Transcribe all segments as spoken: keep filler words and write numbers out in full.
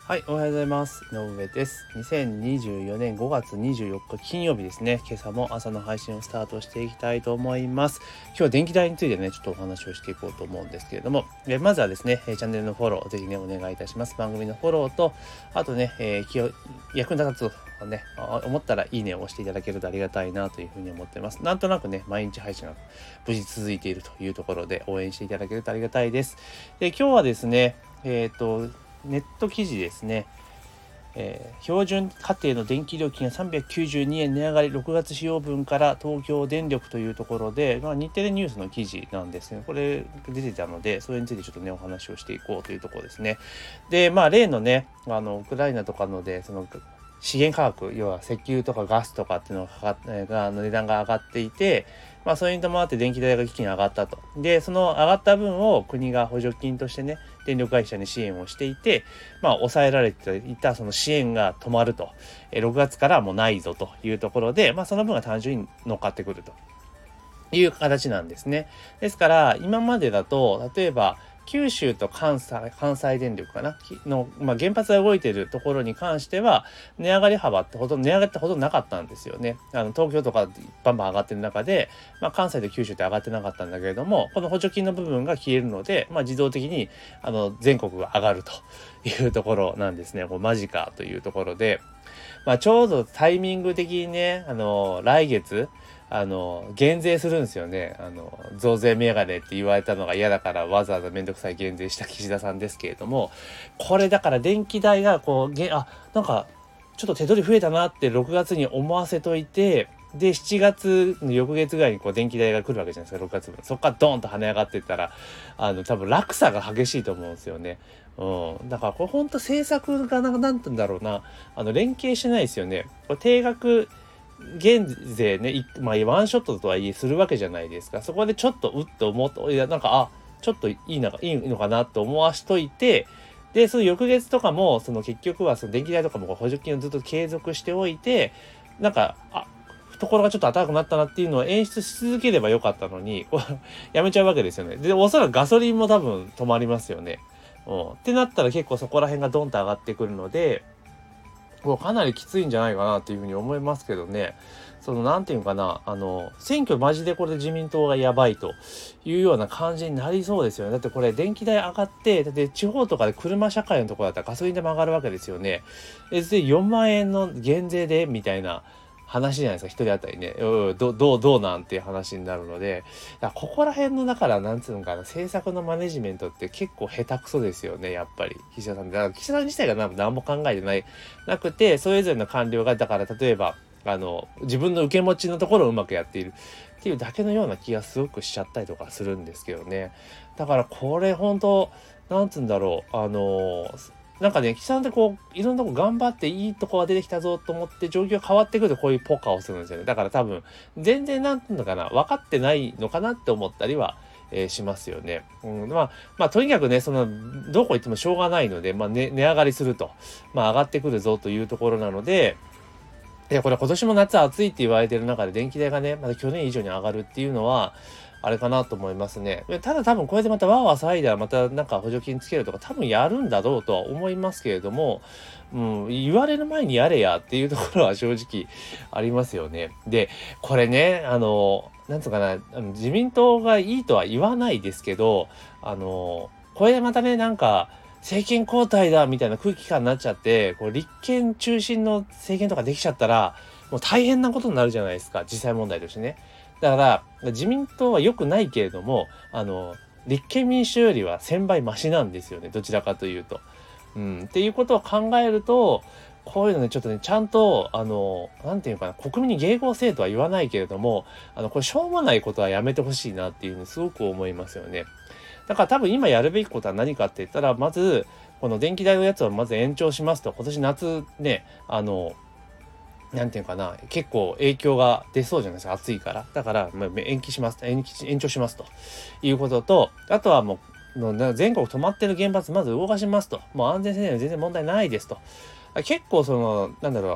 はい、おはようございます。井上です。にせんにじゅうよねんごがつにじゅうよっか金曜日ですね。今朝も朝の配信をスタートしていきたいと思います。今日は電気代についてね、ちょっとお話をしていこうと思うんですけれども、えまずはですね、チャンネルのフォロー、ぜひね、お願いいたします。番組のフォローと、あとね、えー、気を役に立つとね、思ったらいいねを押していただけるとありがたいなというふうに思っています。なんとなくね、毎日配信が無事続いているというところで応援していただけるとありがたいです。で、今日はですね、えっと、ネット記事ですね、えー、標準家庭の電気料金がさんびゃくきゅうじゅうにえん値上がりろくがつ使用分から東京電力というところで、まあ、日テレニュースの記事なんですね。これ出てたので、それについてちょっとねお話をしていこうというところですね。で、まあ例のね、あのウクライナとかのでその資源価格、要は石油とかガスとかっていうのがが値段が上がっていて、まあそれに伴って電気代が一気に上がったと。で、その上がった分を国が補助金としてね、電力会社に支援をしていて、まあ抑えられていたその支援が止まると。えろくがつからもうないぞというところで、まあその分が単純に乗っかってくるという形なんですね。ですから今までだと、例えば九州と関西、関西電力かなの、まあ、原発が動いているところに関しては、値上がり幅ってほとんど、値上がりってほとんどなかったんですよね。あの、東京とかバンバン上がってる中で、まあ、関西と九州って上がってなかったんだけれども、この補助金の部分が消えるので、まあ、自動的に、あの、全国が上がるというところなんですね。こうマジかというところで、まあ、ちょうどタイミング的にね、あの、来月、あの、減税するんですよね。あの、増税メガネって言われたのが嫌だからわざわざめんどくさい減税した岸田さんですけれども、これだから電気代がこう、げあ、なんか、ちょっと手取り増えたなってろくがつに思わせといて、で、しちがつの翌月ぐらいにこう電気代が来るわけじゃないですか、ろくがつぶん。そこからドーンと跳ね上がっていったら、あの、多分落差が激しいと思うんですよね。うん。だからこれほんと政策がなん、なんて言うんだろうな、あの、連携してないですよね。これ定額、減税ね、まあ、ワンショットとはいえするわけじゃないですか。そこでちょっとうっと思って、いや、なんか、あ、ちょっといいのか、いいのかなと思わしといて、で、その翌月とかも、その結局はその電気代とかも補助金をずっと継続しておいて、なんか、あ、懐がちょっと暖かくなったなっていうのを演出し続ければよかったのに、やめちゃうわけですよね。で、おそらくガソリンも多分止まりますよね。うん。ってなったら結構そこら辺がドンと上がってくるので、もうかなりきついんじゃないかなっていうふうに思いますけどね。そのなんていうかな、あの、選挙マジでこれで自民党がやばいというような感じになりそうですよね。だってこれ電気代上がって、だって地方とかで車社会のところだったらガソリン代も上がるわけですよね。え、でよんまん円の減税でみたいな話じゃないですか、一人当たりね。うん、どどう、どうなんていう話になるので、だここら辺の、だから、なんつうのかな、政策のマネジメントって結構下手くそですよね、やっぱり。岸田さん。だから岸田さん自体が何も考えてない、なくて、それぞれの官僚が、だから例えば、あの、自分の受け持ちのところをうまくやっているっていうだけのような気がすごくしちゃったりとかするんですけどね。だからこれ本当なんつうんだろう、あの、なんかね、岸田さんってこう、いろんなとこ頑張っていいとこが出てきたぞと思って状況が変わってくるとこういうポカをするんですよね。だから多分、全然なんていうのかな、分かってないのかなって思ったりは、えー、しますよね。うん、まあ、まあ、とにかくね、その、どこ行ってもしょうがないので、まあ、ね、値上がりすると、まあ、上がってくるぞというところなので、いや、これ今年も夏暑いって言われてる中で電気代がね、まだ去年以上に上がるっていうのは、あれかなと思いますね。ただ多分これでまたわーわー騒いだらまたなんか補助金つけるとか多分やるんだろうとは思いますけれども、うん、言われる前にやれやっていうところは正直ありますよね。で、これね、あの、なんつうかな、あの自民党がいいとは言わないですけど、あの、これでまたね、なんか、政権交代だみたいな空気感になっちゃって、こう立憲中心の政権とかできちゃったら、もう大変なことになるじゃないですか、実際問題としてね。だから、自民党は良くないけれども、あの、立憲民主よりはせんばいマシなんですよね、どちらかというと。うん、っていうことを考えると、こういうのね、ちょっとね、ちゃんと、あの、なんていうかな、国民に迎合せえとは言わないけれども、あの、これしょうもないことはやめてほしいなっていうのすごく思いますよね。だから多分今やるべきことは何かって言ったら、まず、この電気代のやつをまず延長しますと、今年夏ね、あの、なんていうかな、結構影響が出そうじゃないですか、暑いから。だから、まあ、延期します、延期、延長しますということと、あとはもう、の全国止まってる原発まず動かしますと。もう安全性には全然問題ないですと。結構その、なんだろう、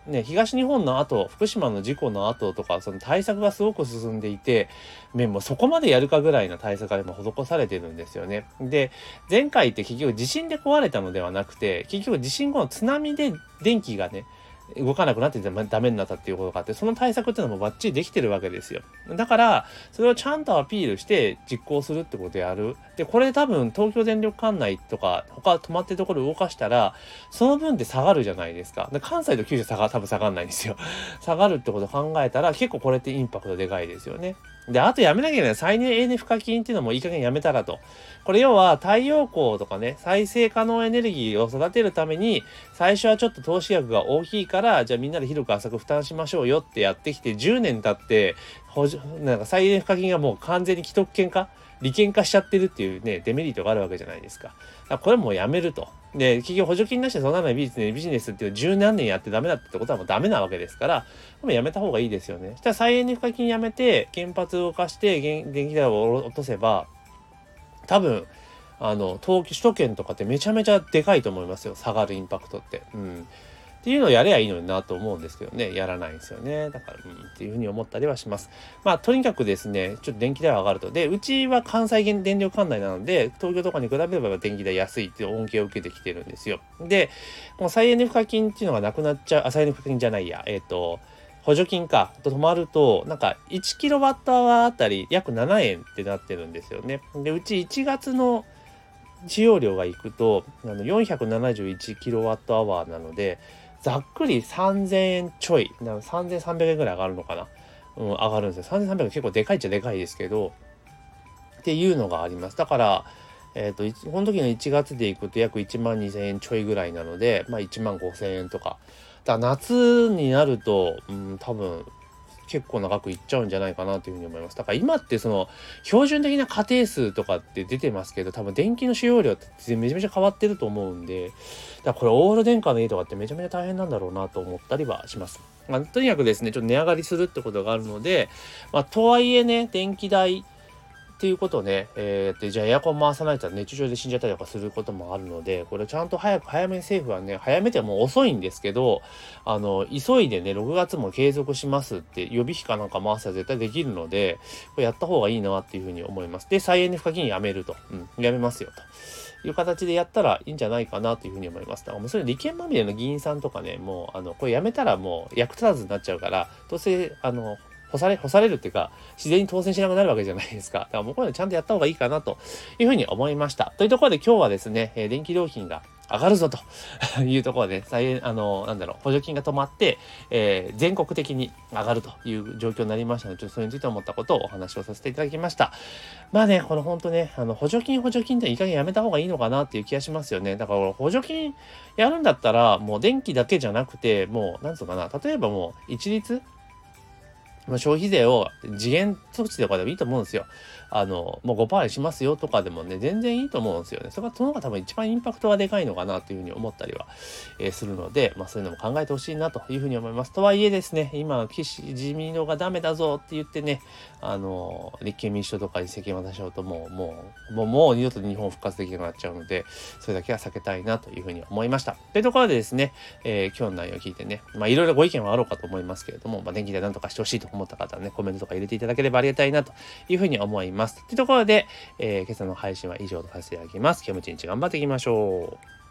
ね、東日本の後、福島の事故の後とか、その対策がすごく進んでいて、ね、もうそこまでやるかぐらいな対策が今施されてるんですよね。で、前回って結局地震で壊れたのではなくて、結局地震後の津波で電気がね、動かなくなってダメになったっていうことがあって、その対策っていうのもバッチリできてるわけですよ。だから、それをちゃんとアピールして実行するってことをやる。で、これ多分東京電力管内とか、他止まってるところ動かしたら、その分で下がるじゃないですか。で、関西と九州下が、多分下がんないんですよ。下がるってことを考えたら、結構これってインパクトでかいですよね。で、あとやめなきゃいけない再エネ賦課金っていうのもいい加減やめたらと。これ要は太陽光とかね、再生可能エネルギーを育てるために、最初はちょっと投資額が大きいから、じゃあみんなで広く浅く負担しましょうよってやってきて、じゅうねん経って、補助、なんか再エネ賦課金がもう完全に既得権化利権化しちゃってるっていうね、デメリットがあるわけじゃないですか。だからこれもうやめると。で、企業補助金なしでそんなのビジネス、ビジネスっていう十何年やってダメだってことはもうダメなわけですから、もうやめた方がいいですよね。そしたら再エネ賦課金やめて、原発を動かして、電気代を落とせば、多分、あの、東京、首都圏とかってめちゃめちゃでかいと思いますよ。下がるインパクトって。うん。っていうのをやればいいのになと思うんですけどね、やらないんですよね。だから、うん、っていうふうに思ったりはします。まあ、とにかくですね、ちょっと電気代は上がると。で、うちは関西電力管内なので、東京とかに比べれば電気代安いっていう恩恵を受けてきてるんですよ。で、もう再エネ賦課金っていうのがなくなっちゃう、あ、再エネ賦課金じゃないや、えっと、補助金か、と止まると、なんかいちキロワットアワーあたり約ななえんってなってるんですよね。で、うちいちがつの使用量がいくと、あのよんひゃくななじゅういちキロワットアワーなので、ざっくりさんぜんえんちょい、さんぜんさんびゃくえんぐらい上がるのかな。うん、上がるんですよ。さんぜんさんびゃくえん結構でかいっちゃでかいですけど、っていうのがあります。だから、えっと、この時のいちがつでいくと約いちまんにせんえんちょいぐらいなので、まあいちまんごせんえんとか。だから夏になると、うん、多分、結構長くいっちゃうんじゃないかなというふうに思います。だから今ってその標準的な家庭数とかって出てますけど、多分電気の使用量ってめちゃめちゃ変わってると思うんで、だからこれオール電化の家とかってめちゃめちゃ大変なんだろうなと思ったりはします。まあ、とにかくですね、ちょっと値上がりするってことがあるので、まあ、とはいえね、電気代っていうことね、えー、でじゃあエアコン回さないと熱中症で死んじゃったりとかすることもあるので、これちゃんと早く早めに政府はね、早めても遅いんですけど、あの急いでねろくがつも継続しますって予備費かなんか回せば絶対できるので、これやった方がいいなっていうふうに思います。で、再エネ賦課金やめると、うん、やめますよという形でやったらいいんじゃないかなというふうに思います。だからもうそれ利権まみれの議員さんとかね、もうあのこれやめたらもう役立たずになっちゃうから、どうせあの干され、干されるっていうか、自然に当選しなくなるわけじゃないですか。だからもうこういうのちゃんとやった方がいいかなというふうに思いました。というところで今日はですね、えー、電気料金が上がるぞというところで、再あの、なんだろう、補助金が止まって、えー、全国的に上がるという状況になりましたので、ちょっとそれについて思ったことをお話をさせていただきました。まあね、この本当ね、あの、補助金補助金っていい加減やめた方がいいのかなっていう気がしますよね。だから補助金やるんだったら、もう電気だけじゃなくて、もう、なんつうのかな、例えばもう一律消費税を次元措置とかでもいいと思うんですよ。あの、もう ごパーセント にしますよとかでもね、全然いいと思うんですよね。それが、その方が多分一番インパクトがでかいのかなというふうに思ったりは、えー、するので、まあそういうのも考えてほしいなというふうに思います。とはいえですね、今、岸、自民党がダメだぞって言ってね、あの、立憲民主党とかに責任を渡しちゃうともう、もう、もう、もう二度と日本復活できなくなっちゃうので、それだけは避けたいなというふうに思いました。というところでですね、えー、今日の内容を聞いてね、まあいろいろご意見はあろうかと思いますけれども、まあ電気代なんとかしてほしいと思った方はね、コメントとか入れていただければありがたいなというふうに思います。というところで、えー、今朝の配信は以上とさせていただきます。今日も一日頑張っていきましょう。